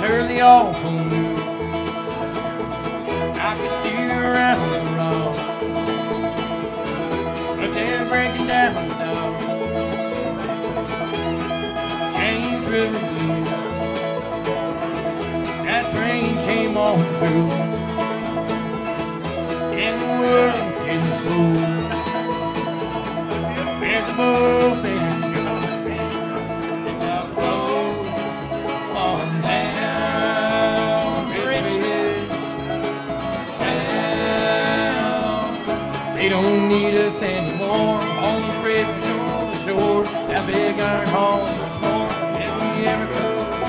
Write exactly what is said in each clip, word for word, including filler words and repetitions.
heard the awful news. I could steer around the rock, but they're breaking down the dock. James River Blues. That train came on through, and the world's getting slow. There's a boat, baby. It's out slow on down Richmond town. They don't need us anymore on the fridges on the shore. That big iron hall's much more than we ever could.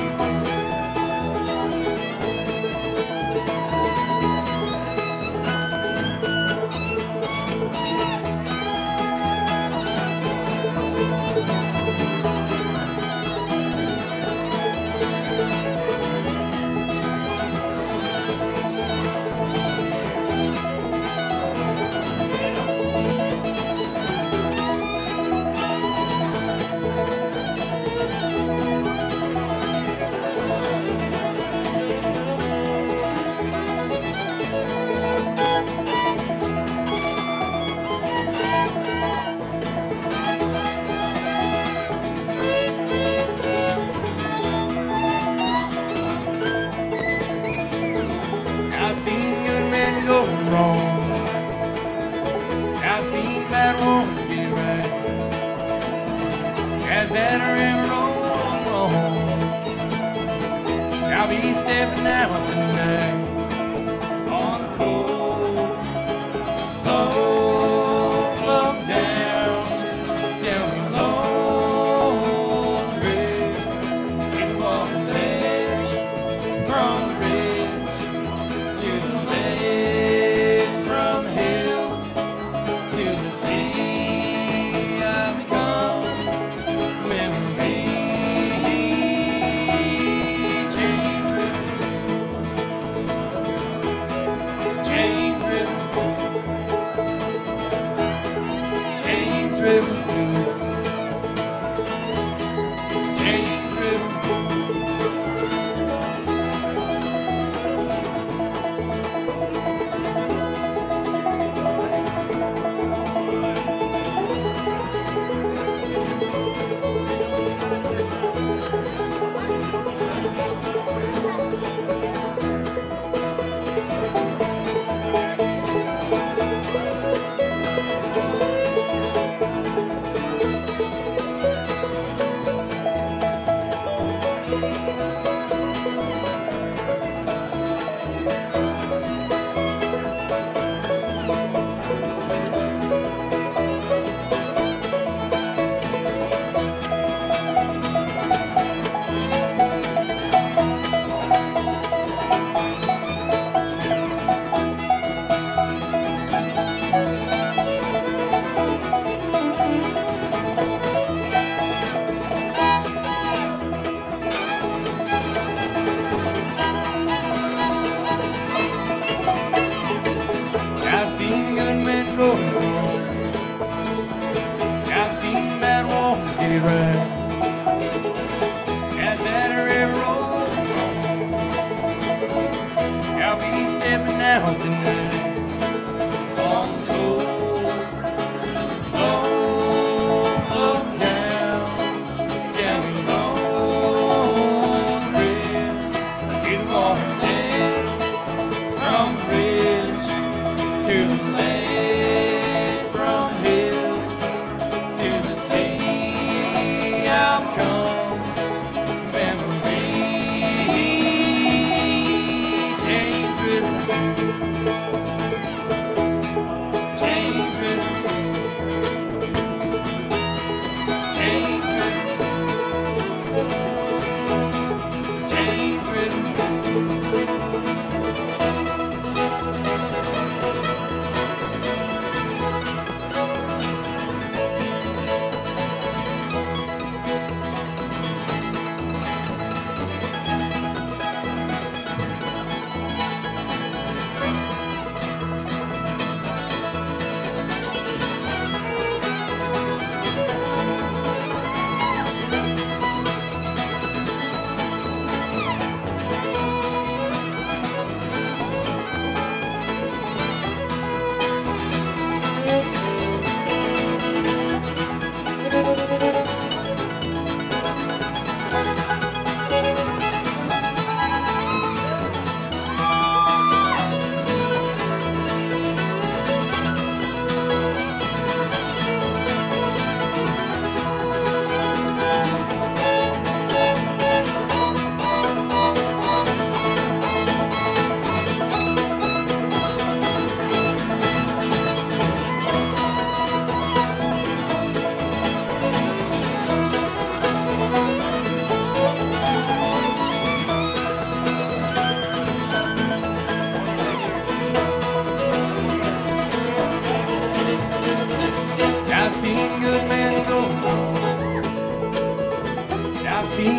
I've seen good men go wrong. I've seen bad women get right. As that river rolls on, I'll be stepping out tonight on a cold, slow slope down, down the long bridge. It was edge from the ridge to the ledge, from hill to the sea. I've become memory. James River, James River, James River.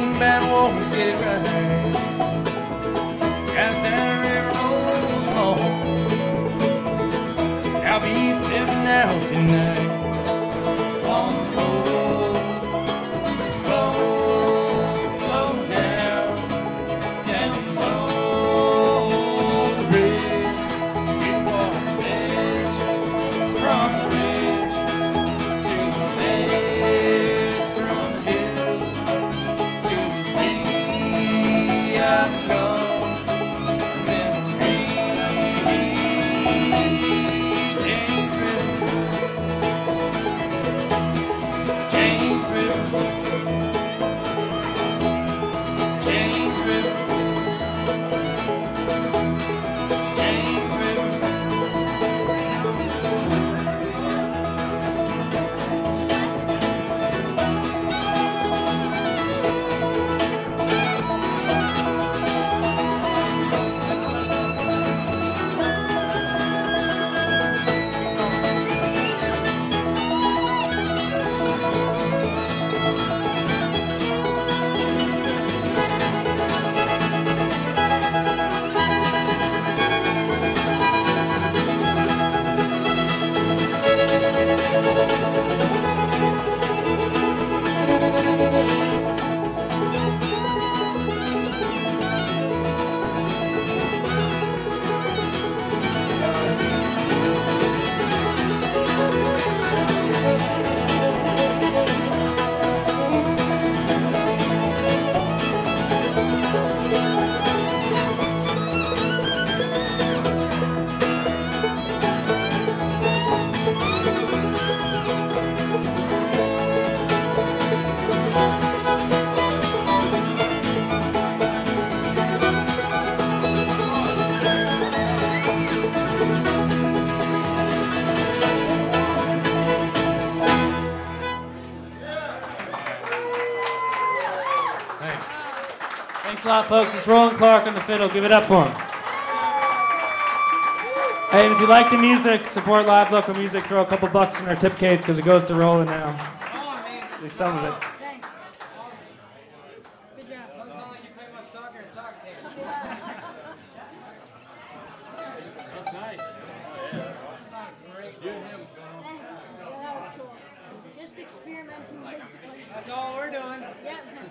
dream about always get it right. As that river rolls on, I'll be stepping out tonight on the cold, slow, slow down, down below the bridge. It walks edge from the ridge to the ledge, from the hill to the sea. I've come memory, James River, James River, James River, James River. Thanks. Thanks a lot, folks. It's Roland Clark on the fiddle. Give it up for him. Hey, and if you like the music, support live local music. Throw a couple bucks in our tip case because it goes to Roland now. At least some of it. Thanks. Good job. Sounds like you play much soccer and soccer games. That's nice. Oh, yeah. Great. You and him. Thanks. That was cool. Just experimenting, basically. That's all we're doing. Yeah.